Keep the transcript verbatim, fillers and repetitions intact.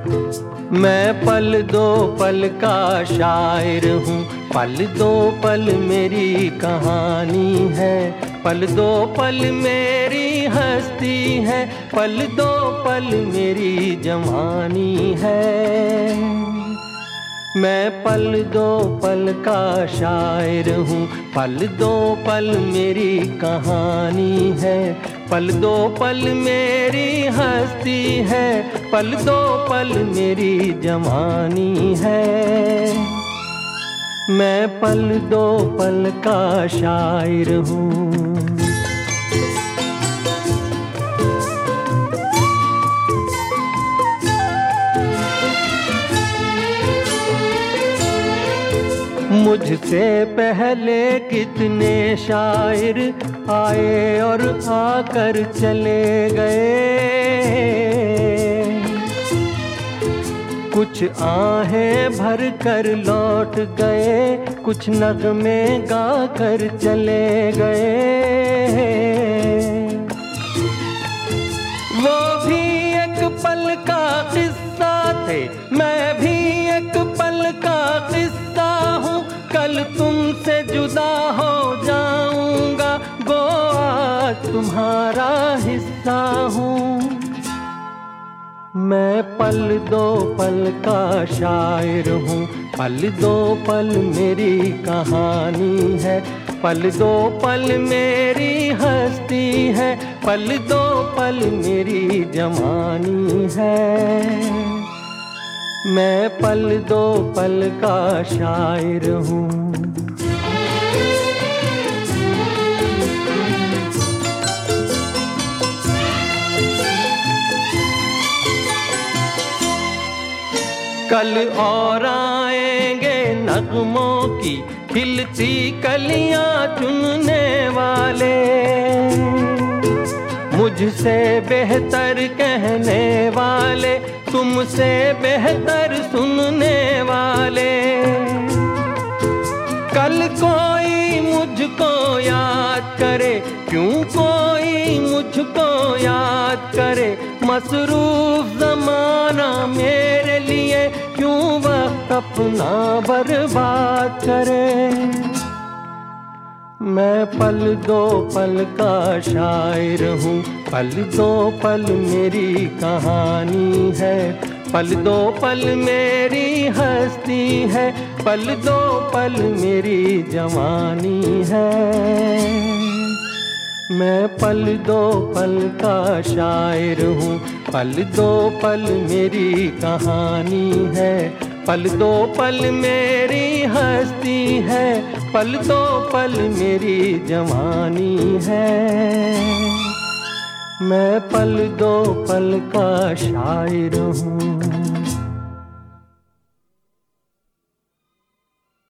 मैं पल दो पल का शायर हूँ, पल दो पल मेरी कहानी है, पल दो पल मेरी हस्ती है, पल दो पल मेरी जवानी है। मैं पल दो पल का शायर हूँ, पल दो पल मेरी कहानी है, पल दो पल मेरी हस्ती है, पल दो पल मेरी जवानी है। मैं पल दो पल का शायर हूँ। मुझसे पहले कितने शायर आए और आकर चले गए, कुछ आहें भर कर लौट गए, कुछ नगमे गा कर चले गए। वो भी एक पल का किस्सा थे, मैं भी एक पल का किस्सा हूँ, कल तुमसे जुदा हो जाऊंगा, गो आज तुम्हारा हिस्सा हूँ। मैं पल दो पल का शायर हूँ, पल दो पल मेरी कहानी है, पल दो पल मेरी हस्ती है, पल दो पल मेरी जवानी है। मैं पल दो पल का शायर हूँ। कल और आएंगे नगमों की खिलती कलियां चुनने वाले, मुझसे बेहतर कहने वाले, तुमसे बेहतर सुनने वाले। कल कोई मुझको याद करे, क्यों कोई मुझको याद करे, मसरूफ ज़माना मेरे लिए क्यों वक्त अपना बर्बाद करे। मैं पल दो पल का शायर हूँ, पल दो पल मेरी कहानी है, पल दो पल मेरी हस्ती है, पल दो पल मेरी जवानी है। मैं पल दो पल का शायर हूँ, पल दो पल मेरी कहानी है, पल दो पल मेरी हस्ती है, पल दो पल मेरी जवानी है। मैं पल दो पल का शायर हूँ।